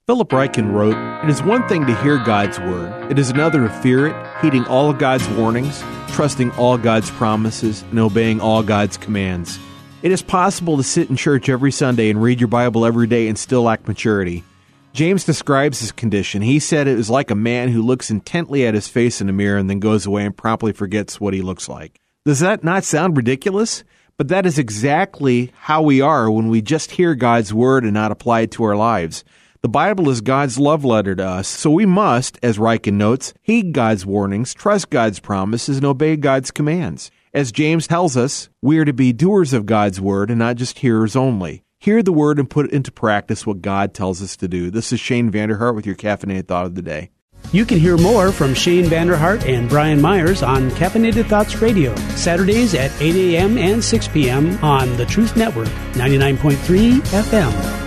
Philip Ryken wrote, "It is one thing to hear God's word. It is another to fear it, heeding all of God's warnings, trusting all God's promises, and obeying all God's commands." It is possible to sit in church every Sunday and read your Bible every day and still lack maturity. James describes his condition. He said it was like a man who looks intently at his face in a mirror and then goes away and promptly forgets what he looks like. Does that not sound ridiculous? But that is exactly how we are when we just hear God's word and not apply it to our lives. The Bible is God's love letter to us, so we must, as Ryken notes, heed God's warnings, trust God's promises, and obey God's commands. As James tells us, we are to be doers of God's word and not just hearers only. Hear the word and put into practice what God tells us to do. This is Shane Vanderhart with your Caffeinated Thought of the Day. You can hear more from Shane Vanderhart and Brian Myers on Caffeinated Thoughts Radio, Saturdays at 8 a.m. and 6 p.m. on the Truth Network, 99.3 FM.